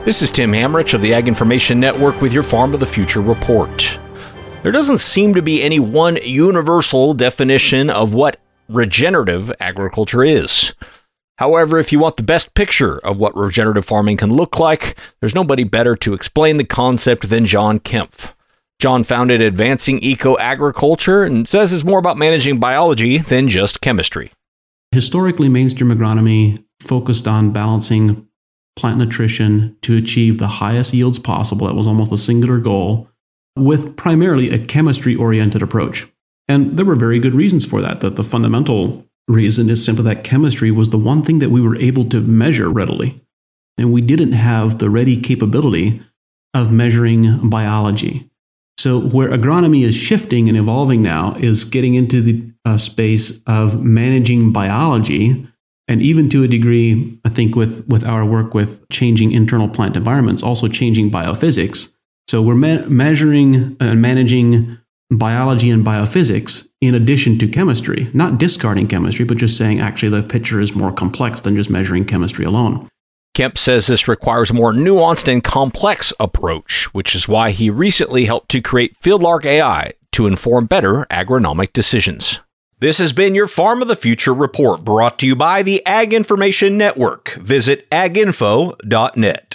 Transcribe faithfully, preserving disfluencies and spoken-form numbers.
This is Tim Hamrich of the Ag Information Network with your Farm of the Future report. There doesn't seem to be any one universal definition of what regenerative agriculture is. However, if you want the best picture of what regenerative farming can look like, there's nobody better to explain the concept than John Kempf. John founded Advancing Eco Agriculture and says it's more about managing biology than just chemistry. Historically, mainstream agronomy focused on balancing plant nutrition to achieve the highest yields possible. That was almost a singular goal, with primarily a chemistry-oriented approach. And there were very good reasons for that. That the fundamental reason is simply that chemistry was the one thing that we were able to measure readily. And we didn't have the ready capability of measuring biology. So where agronomy is shifting and evolving now is getting into the uh, space of managing biology. And even to a degree, I think with, with our work with changing internal plant environments, also changing biophysics. So we're me- measuring and managing biology and biophysics in addition to chemistry, not discarding chemistry, but just saying actually the picture is more complex than just measuring chemistry alone. Kemp says this requires a more nuanced and complex approach, which is why he recently helped to create FieldLark A I to inform better agronomic decisions. This has been your Farm of the Future report, brought to you by the Ag Information Network. Visit ag info dot net.